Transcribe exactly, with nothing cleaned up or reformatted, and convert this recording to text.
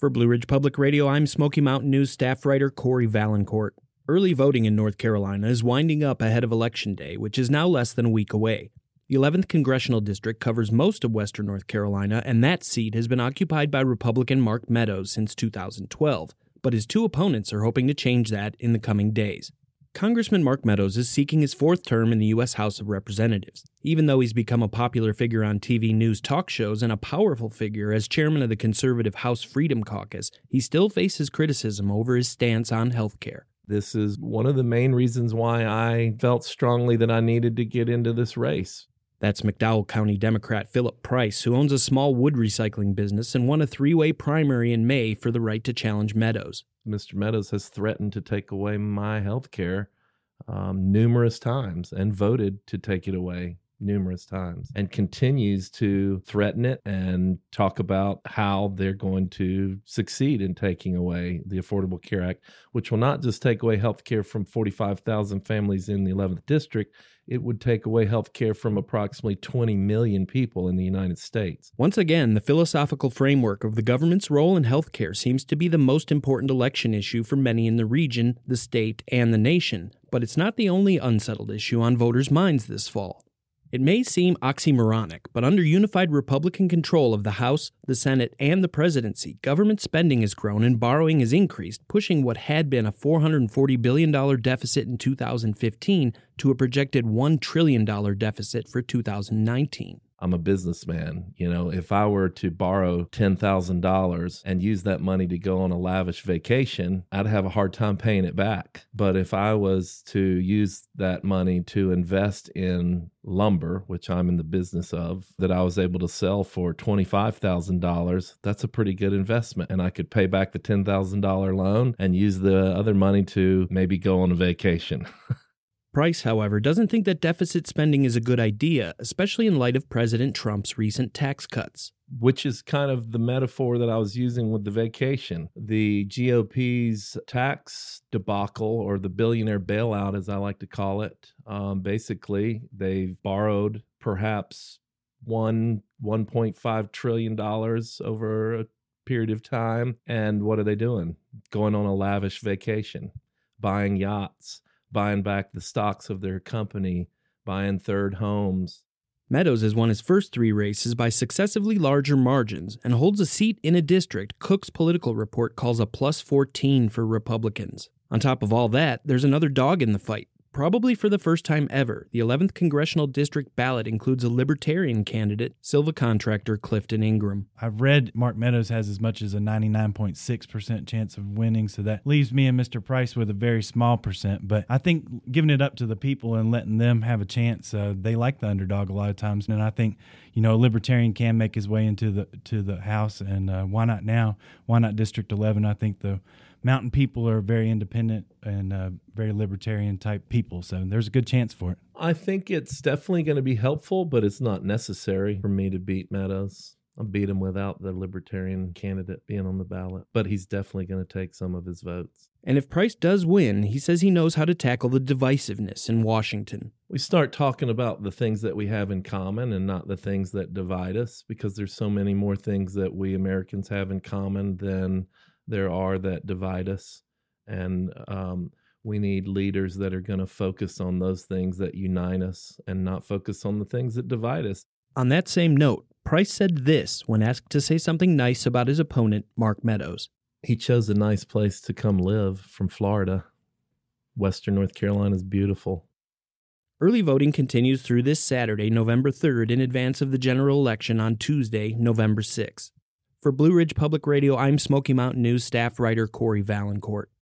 For Blue Ridge Public Radio, I'm Smoky Mountain News staff writer Corey Valancourt. Early voting in North Carolina is winding up ahead of Election Day, which is now less than a week away. The eleventh Congressional District covers most of western North Carolina, and that seat has been occupied by Republican Mark Meadows since two thousand twelve, but his two opponents are hoping to change that in the coming days. Congressman Mark Meadows is seeking his fourth term in the U S House of Representatives. Even though he's become a popular figure on T V news talk shows and a powerful figure as chairman of the conservative House Freedom Caucus, he still faces criticism over his stance on health care. This is one of the main reasons why I felt strongly that I needed to get into this race. That's McDowell County Democrat Philip Price, who owns a small wood recycling business and won a three-way primary in May for the right to challenge Meadows. Mister Meadows has threatened to take away my health care um, numerous times and voted to take it away numerous times and continues to threaten it and talk about how they're going to succeed in taking away the Affordable Care Act, which will not just take away health care from forty-five thousand families in the eleventh District, it would take away health care from approximately twenty million people in the United States. Once again, the philosophical framework of the government's role in health care seems to be the most important election issue for many in the region, the state, and the nation, but it's not the only unsettled issue on voters' minds this fall. It may seem oxymoronic, but under unified Republican control of the House, the Senate, and the presidency, government spending has grown and borrowing has increased, pushing what had been a four hundred forty billion dollars deficit in two thousand fifteen to a projected one trillion dollars deficit for two thousand nineteen. I'm a businessman. You know, if I were to borrow ten thousand dollars and use that money to go on a lavish vacation, I'd have a hard time paying it back. But if I was to use that money to invest in lumber, which I'm in the business of, that I was able to sell for twenty-five thousand dollars, that's a pretty good investment. And I could pay back the ten thousand dollars loan and use the other money to maybe go on a vacation. Price, however, doesn't think that deficit spending is a good idea, especially in light of President Trump's recent tax cuts. Which is kind of the metaphor that I was using with the vacation. The G O P's tax debacle, or the billionaire bailout, as I like to call it, um, basically they've borrowed perhaps one, one point five trillion dollars over a period of time. And what are they doing? Going on a lavish vacation, buying yachts, buying back the stocks of their company, buying third homes. Meadows has won his first three races by successively larger margins and holds a seat in a district Cook's Political Report calls a plus fourteen for Republicans. On top of all that, there's another dog in the fight. Probably for the first time ever, the eleventh Congressional District ballot includes a Libertarian candidate, Silva contractor Clifton Ingram. I've read Mark Meadows has as much as a ninety-nine point six percent chance of winning, so that leaves me and Mister Price with a very small percent. But I think giving it up to the people and letting them have a chance, uh, they like the underdog a lot of times. And I think, you know, a Libertarian can make his way into the to the House, and uh, why not now? Why not District eleven? I think the Mountain people are very independent and uh, very libertarian type people, so there's a good chance for it. I think it's definitely going to be helpful, but it's not necessary for me to beat Meadows. I'll beat him without the Libertarian candidate being on the ballot, but he's definitely going to take some of his votes. And if Price does win, he says he knows how to tackle the divisiveness in Washington. We start talking about the things that we have in common and not the things that divide us, because there's so many more things that we Americans have in common than there are that divide us. And um, we need leaders that are going to focus on those things that unite us and not focus on the things that divide us. On that same note, Price said this when asked to say something nice about his opponent, Mark Meadows. He chose a nice place to come live from Florida. Western North Carolina is beautiful. Early voting continues through this Saturday, November third, in advance of the general election on Tuesday, November sixth. For Blue Ridge Public Radio, I'm Smoky Mountain News staff writer Corey Valancourt.